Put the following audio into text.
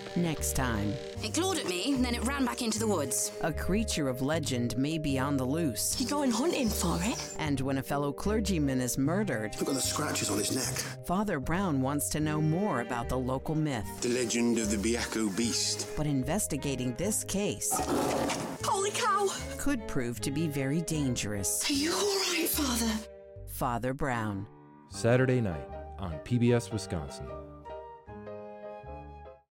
Next time, It clawed at me, then it ran back into the woods. a creature of legend may be on the loose. You going hunting for it? And when a fellow clergyman is murdered, Look at the scratches on his neck. Father Brown wants to know more about the local myth. The legend of the Biako beast. But investigating this case Holy cow! could prove to be very dangerous. Are you alright, Father? Father Brown. Saturday night on PBS Wisconsin.